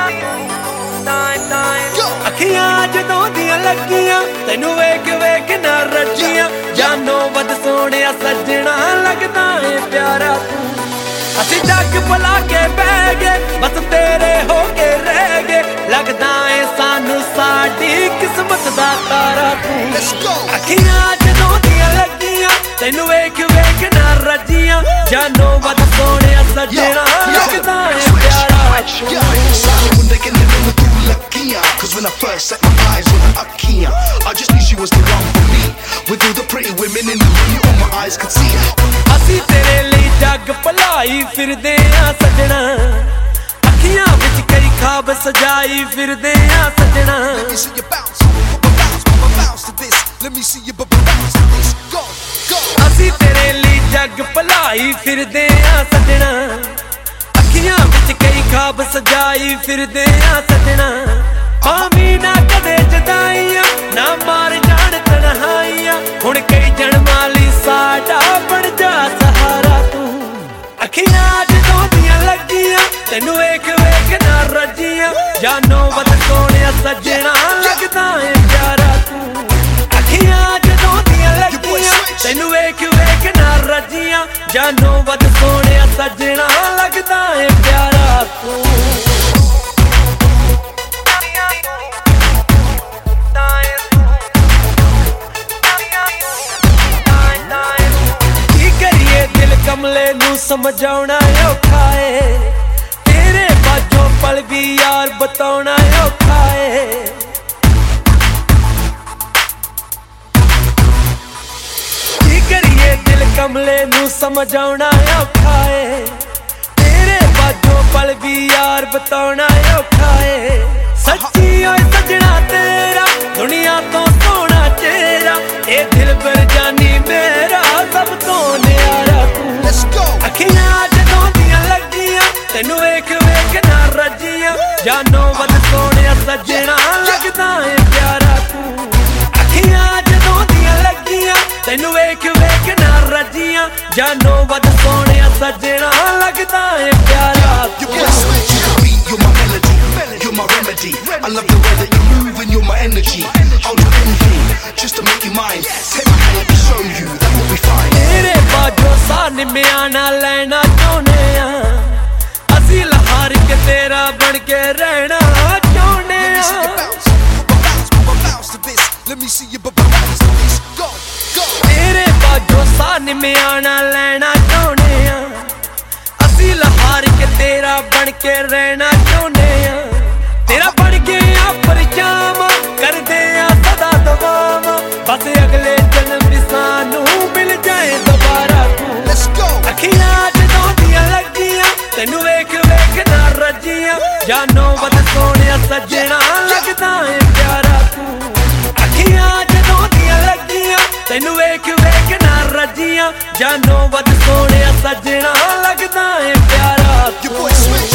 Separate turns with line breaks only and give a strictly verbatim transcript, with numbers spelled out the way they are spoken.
अखियां जदों दियां लगियां तैनू वेख वेख ना रजियां जानो वध सोहणिया सजना लगदा है प्यारा तू असीं जग भुला के बह गए बस तेरे हो के रह गए लगदा है सानू साडी किस्मत दा तारा तू अखियां जदों दियां लगियां तैनू वेख वेख ना रजियां जानो वध सोहणिया सजना लगदा है प्यारा तू
Cause when I first set my eyes on her Akia, I just knew she was the one for me. With all the pretty women in the room, all my eyes could see.
असी तेरे लिए जग भुलाई फिरदे आ सजना अखियां विच कई ख्वाब सजाई फिरदे आ सजना
Let me see you bounce, bounce, bounce to this. Let me see you bounce to this. Go, go.
असी तेरे लिए जग भुलाई फिरदे आ सजना अखियां विच कई ख्वाब सजाई फिरदे आ सजना पावी ना कदे जदाइयां ना मार जान तन्हाइयां हुण कई जन्मां लई साडा बन जा सहारा तू अखियां जदों दियां लगियां तैनू वेख वेख ना रजियां जानो वध सोहणिया सजना लगदा है प्यारा तू अखियां जदों दियां लगियां तैनू वेख वेख ना रजियां जानो वध सोहणिया सजना लगदा है प्यारा तू कमले नू समझाउणा औखा है तेरे बाजों पल भी यार बताउणा औखा है की करिए दिल कमले नू समझाउणा औखा है तेरे बाजों पल भी यार बताउणा औखा है सच्ची ओए सजना तेरा दुनिया तो सोहना चेहरा ए दिल पर जानी मेरा सब तो न्यारा अखियां जदों दियां लगियां तैनू वेख वेख ना रजियां जानो वध सोहणिया सजना लगदा है प्यारा तू अखियां जदों दियां लगियां तैनू वेख वेख ना रजियां जानो वध सोहणिया सजना लगदा है प्यारा तू
You're my melody, you're my remedy. I love the way that you move and you're my energy. I'll do anything just to make you mine. Take my hand, let me show you that we'll be fine.
तेरे बाजों सान म्याना लेना चाहुंदे आ असीं लहार के तेरा बन के रहना चाहुंदे आ
Let me see you bounce to this. Go, go.
तेरे बाजों सान म्याना लेना चाहुंदे आ असीं लहार के तेरा बन के रहना चाहुंदे आ तेरा बन के आ परछावां करदे आ सदा दवावां बस अगले जन्म भी सानू मिल जाए दोबारा तू अखियां जदों दियां लगियां तैनू वेख वेख ना रजियां जानो वध सोहणिया सजना लगदा है प्यारा तू अखियां जदों दियां लगियां तैनू वेख वेख ना रजियां जानो वध सोहणिया सजना लगदा है प्यारा तू